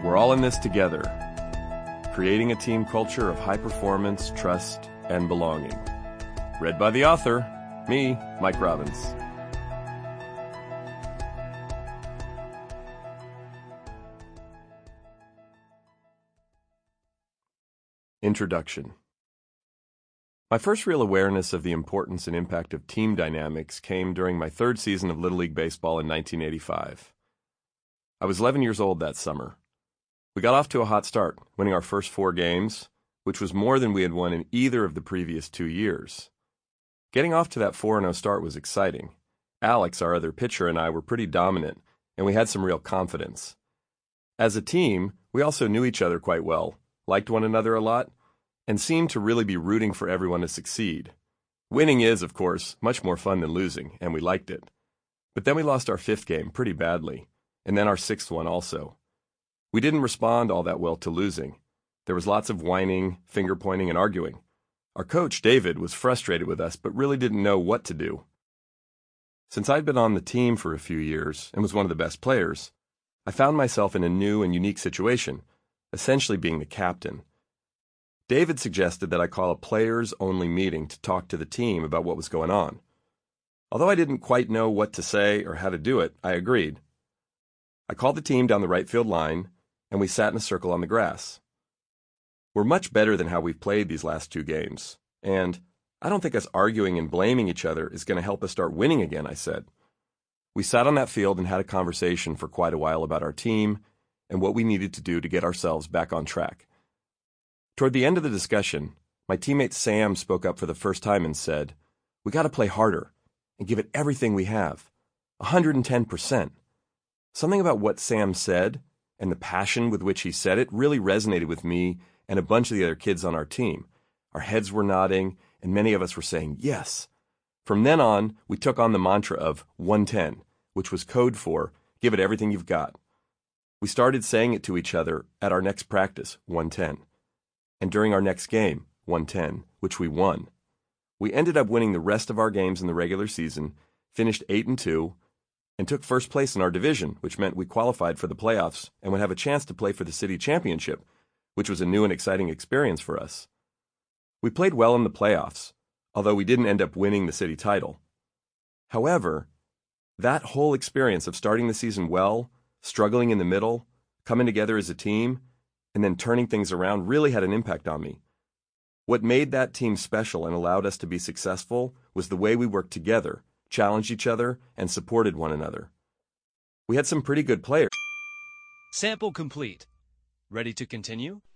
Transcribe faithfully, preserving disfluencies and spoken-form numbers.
We're all in this together, creating a team culture of high performance, trust, and belonging. Read by the author, me, Mike Robbins. Introduction. My first real awareness of the importance and impact of team dynamics came during my third season of Little League Baseball in nineteen eighty-five. I was eleven years old that summer. We got off to a hot start, winning our first four games, which was more than we had won in either of the previous two years. Getting off to that four and oh start was exciting. Alex, our other pitcher, and I were pretty dominant, and we had some real confidence. As a team, we also knew each other quite well, liked one another a lot, and seemed to really be rooting for everyone to succeed. Winning is, of course, much more fun than losing, and we liked it. But then we lost our fifth game pretty badly, and then our sixth one also. We didn't respond all that well to losing. There was lots of whining, finger-pointing, and arguing. Our coach, David, was frustrated with us, but really didn't know what to do. Since I'd been on the team for a few years and was one of the best players, I found myself in a new and unique situation, essentially being the captain. David suggested that I call a players-only meeting to talk to the team about what was going on. Although I didn't quite know what to say or how to do it, I agreed. I called the team down the right field line, and we sat in a circle on the grass. We're much better than how we've played these last two games, and I don't think us arguing and blaming each other is going to help us start winning again, I said. We sat on that field and had a conversation for quite a while about our team and what we needed to do to get ourselves back on track. Toward the end of the discussion, my teammate Sam spoke up for the first time and said, "We got to play harder and give it everything we have, one hundred ten percent. Something about what Sam said and the passion with which he said it really resonated with me and a bunch of the other kids on our team. Our heads were nodding, and many of us were saying yes. From then on, we took on the mantra of one ten, which was code for give it everything you've got. We started saying it to each other at our next practice, one ten, and during our next game, one ten, which we won. We ended up winning the rest of our games in the regular season, finished eight and two, and took first place in our division, which meant we qualified for the playoffs and would have a chance to play for the city championship, which was a new and exciting experience for us. We played well in the playoffs, although we didn't end up winning the city title. However, that whole experience of starting the season well, struggling in the middle, coming together as a team, and then turning things around really had an impact on me. What made that team special and allowed us to be successful was the way we worked together, challenged each other, and supported one another. We had some pretty good players. Sample complete. Ready to continue?